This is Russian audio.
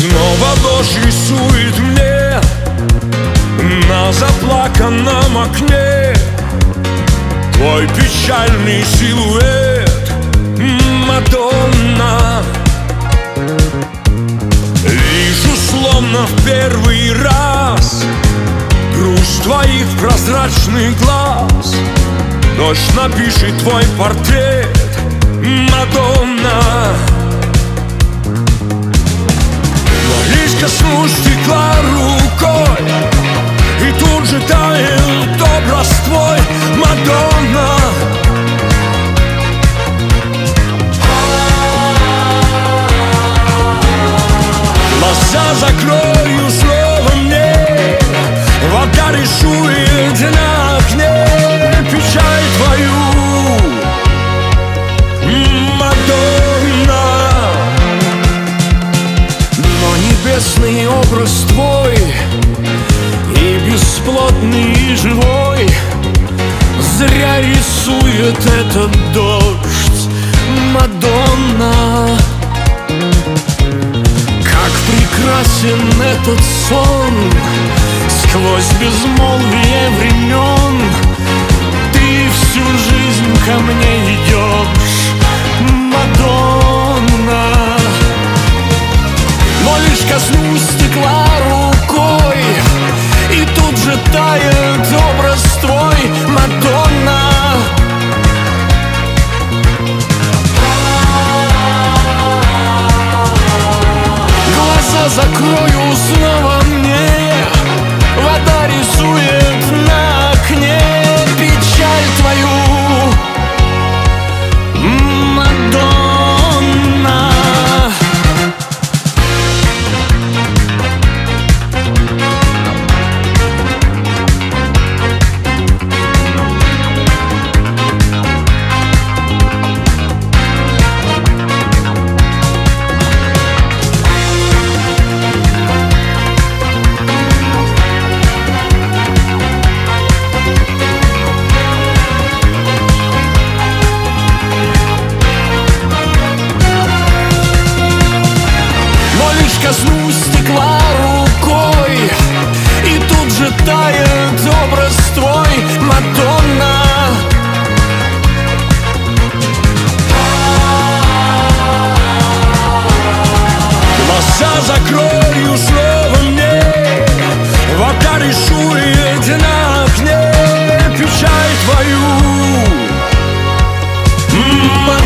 Снова дождь рисует мне на заплаканном окне твой печальный силуэт, Мадонна. Вижу словно в первый раз грусть твоих прозрачных глаз. Дождь напишет твой портрет, Мадонна. Но лишь коснусь стекла рукой, и тут же тает образ твой, Мадонна. Глаза закрою, снова мне вода рисует на окне печаль твою, Мадонна. Но небесный образ твой и бесплотный, и живой зря рисует этот дождь, Мадонна. Как прекрасен этот сон сквозь безмолвие времен. Ты всю жизнь ко мне идешь, Мадонна. Но лишь коснусь стекла рукой, и тут же тает образ твой, Мадонна. Глаза закрою, снова мне вода рисует на окне печаль твою, Мадонна. Коснусь стекла рукой, и тут же тает образ твой, Мадонна. Глаза закрою, снова мне вода рисует на окне печаль твою, Мадонна.